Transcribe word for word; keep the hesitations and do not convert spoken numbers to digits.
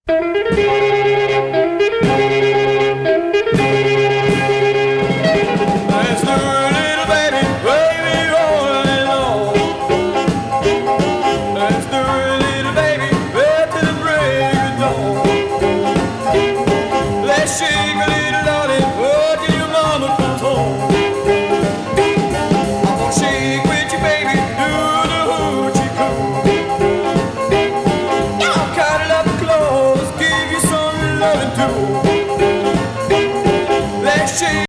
Shake with you, baby, do the hoochie coo.